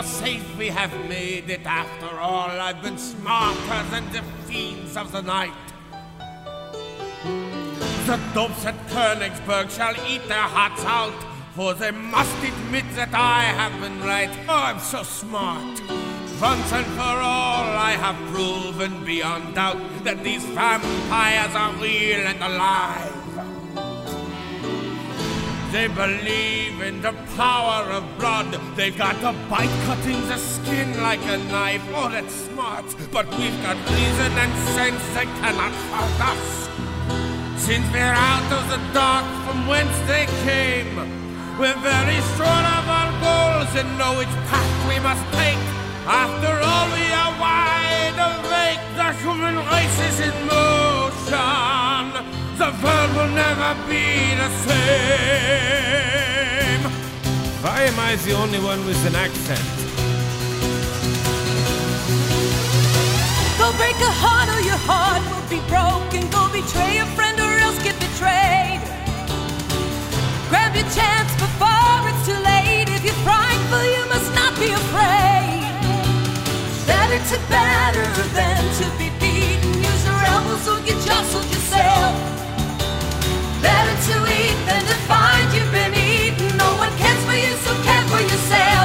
are safe, we have made it after all. I've been smarter than the fiends of the night. The dopes at Königsberg shall eat their hearts out, for they must admit that I have been right. Oh, I'm so smart. Once and for all, I have proven beyond doubt that these vampires are real and alive. They believe in the power of blood. They've got the bite cutting the skin like a knife. Oh, that's smart. But we've got reason and sense that cannot hurt us. Since we're out of the dark from whence they came, we're very sure of our goals and know which path we must take. After all, we are wide awake. The human race is in motion. The world will never be the same. Why am I the only one with an accent? Go break a heart or your heart will be broken. Go betray a friend or else get betrayed. Grab your chance before it's too late. If you're prideful, you must not be afraid. Better to batter than to be beaten. Use your elbows or get jostled yourself. Better to eat than to find you've been eaten. No one cares for you, so care for yourself.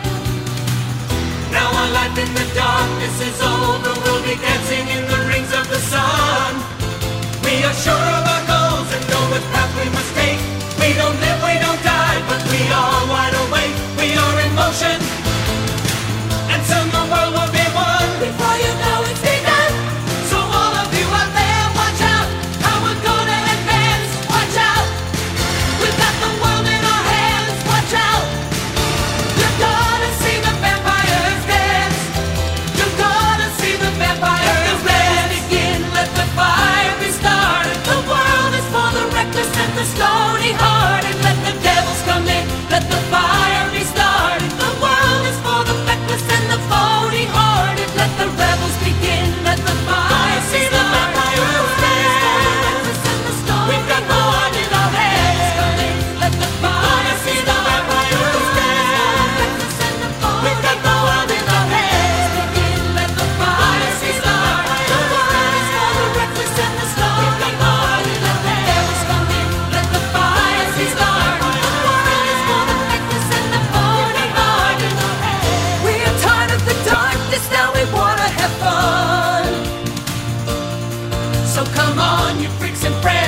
Now our life in the darkness is over. We'll be dancing in the rings of the sun. We are sure of our goals and know which path we must take. We don't live, we don't die, but we are wide awake. We are in motion, and soon the world will be won. Before you know it's begun. So all of you out there, watch out, how we're gonna advance. Watch out, we've got the world in our hands. Watch out, you're gonna see the vampires dance. You're gonna see the vampires dance. Begin, let the fire be started. The world is for the reckless and the stony-hearted. Let the devils come in, let the fire be started. The world is for the reckless and the phony-hearted. Let the rebels begin, let the fire be started. We've got the one in our hands. Let the fire be started. We've got the one in our hands. Let the fire be started. The world is for the reckless and the stony-hearted. Let the devils come in, let the fire be started. The world is for the reckless and the phony-hearted. We are tired of the darkness, now we wanna have fun. So come on, you freaks and friends.